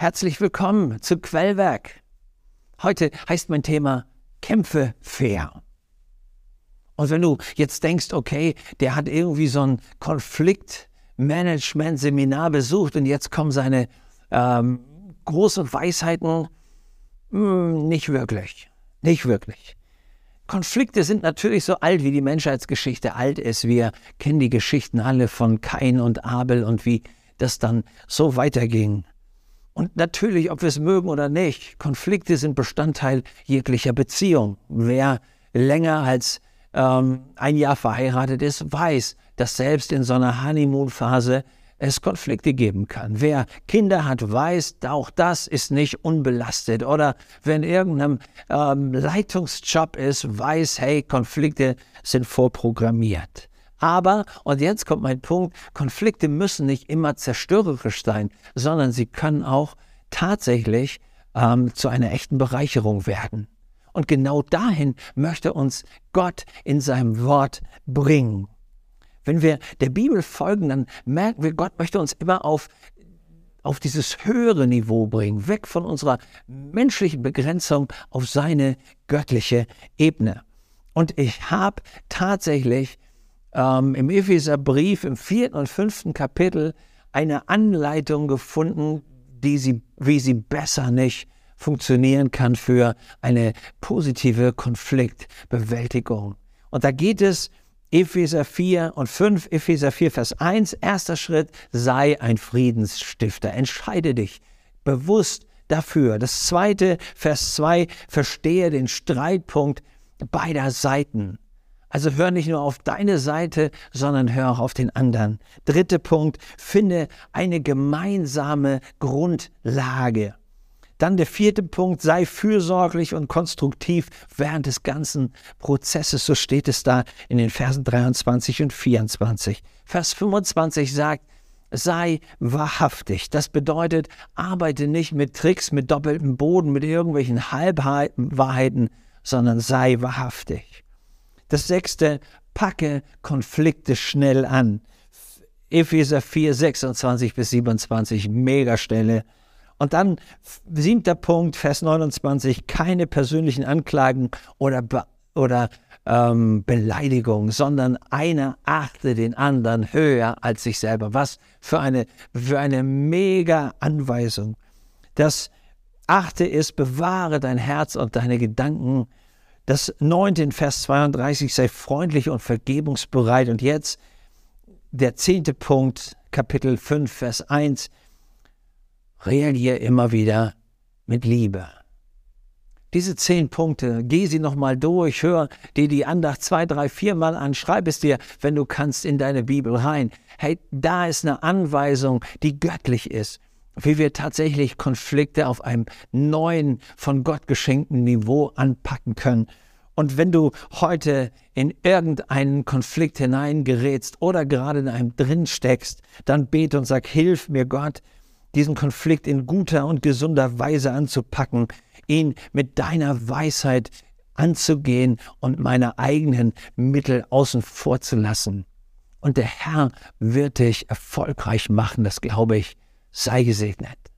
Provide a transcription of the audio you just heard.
Herzlich willkommen zu Quellwerk. Heute heißt mein Thema Kämpfe fair. Und wenn du jetzt denkst, okay, der hat irgendwie so ein Konfliktmanagement-Seminar besucht und jetzt kommen seine großen Weisheiten, nicht wirklich. Nicht wirklich. Konflikte sind natürlich so alt, wie die Menschheitsgeschichte alt ist. Wir kennen die Geschichten alle von Kain und Abel und wie das dann so weiterging. Und natürlich, ob wir es mögen oder nicht, Konflikte sind Bestandteil jeglicher Beziehung. Wer länger als ein Jahr verheiratet ist, weiß, dass selbst in so einer Honeymoon-Phase es Konflikte geben kann. Wer Kinder hat, weiß, auch das ist nicht unbelastet. Oder wenn irgendeinem Leitungsjob ist, weiß, hey, Konflikte sind vorprogrammiert. Aber, und jetzt kommt mein Punkt, Konflikte müssen nicht immer zerstörerisch sein, sondern sie können auch tatsächlich zu einer echten Bereicherung werden. Und genau dahin möchte uns Gott in seinem Wort bringen. Wenn wir der Bibel folgen, dann merken wir, Gott möchte uns immer auf dieses höhere Niveau bringen, weg von unserer menschlichen Begrenzung auf seine göttliche Ebene. Und ich habe tatsächlich im Epheserbrief im 4. und 5. Kapitel eine Anleitung gefunden, wie sie besser nicht funktionieren kann für eine positive Konfliktbewältigung. Und da geht es Epheser 4 und 5, Epheser 4, Vers 1, erster Schritt, sei ein Friedensstifter. Entscheide dich bewusst dafür. Das zweite, Vers 2, verstehe den Streitpunkt beider Seiten. Also hör nicht nur auf deine Seite, sondern hör auch auf den anderen. Dritter Punkt, finde eine gemeinsame Grundlage. Dann der vierte Punkt, sei fürsorglich und konstruktiv während des ganzen Prozesses. So steht es da in den Versen 23 und 24. Vers 25 sagt, sei wahrhaftig. Das bedeutet, arbeite nicht mit Tricks, mit doppeltem Boden, mit irgendwelchen Halbwahrheiten, sondern sei wahrhaftig. Das sechste, packe Konflikte schnell an. Epheser 4, 26 bis 27, Megastelle. Und dann, siebter Punkt, Vers 29, keine persönlichen Anklagen oder Beleidigung, sondern einer achte den anderen höher als sich selber. Was für eine mega Anweisung. Das achte ist, bewahre dein Herz und deine Gedanken. Das 9. in Vers 32, sei freundlich und vergebungsbereit. Und jetzt der 10. Punkt, Kapitel 5, Vers 1, reagiere immer wieder mit Liebe. Diese 10 Punkte, geh sie nochmal durch, hör dir die Andacht 2, 3, 4 Mal an, schreib es dir, wenn du kannst, in deine Bibel rein. Hey, da ist eine Anweisung, die göttlich ist, wie wir tatsächlich Konflikte auf einem neuen, von Gott geschenkten Niveau anpacken können. Und wenn du heute in irgendeinen Konflikt hineingerätst oder gerade in einem drin steckst, dann bete und sag, hilf mir Gott, diesen Konflikt in guter und gesunder Weise anzupacken, ihn mit deiner Weisheit anzugehen und meine eigenen Mittel außen vor zu lassen. Und der Herr wird dich erfolgreich machen, das glaube ich. Sei gesegnet.